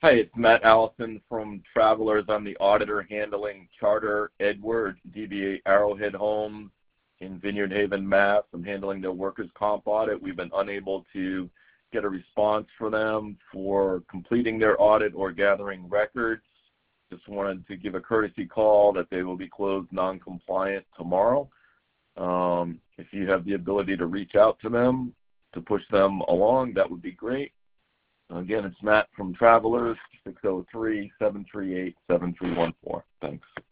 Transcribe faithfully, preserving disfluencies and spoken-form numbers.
Hi, it's Matt Allison from Travelers. I'm the auditor handling Charter Edward D B A Arrowhead Homes in Vineyard Haven, Mass. I'm handling their workers' comp audit. We've been unable to get a response for them for completing their audit or gathering records. Just wanted to give a courtesy call that they will be closed non-compliant tomorrow. Um, if you have the ability to reach out to them to push them along, that would be great. Again, it's Matt from Travelers, six oh three, seven three eight, seven three one four. Thanks.